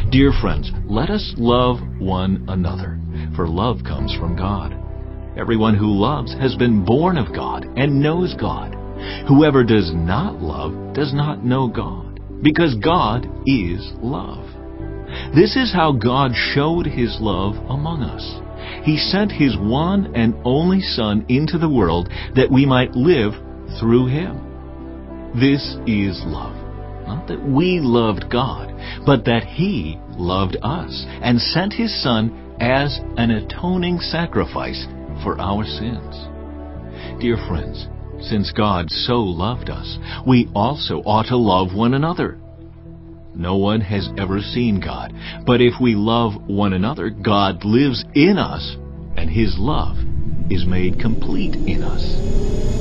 Dear friends, let us love one another, for love comes from God. Everyone who loves has been born of God and knows God. Whoever does not love does not know God, because God is love. This is how God showed His love among us. He sent His one and only Son into the world that we might live through Him. This is love. Not that we loved God, but that He loved us and sent His Son as an atoning sacrifice for our sins. Dear friends, since God so loved us, we also ought to love one another. No one has ever seen God, but if we love one another, God lives in us, and His love is made complete in us.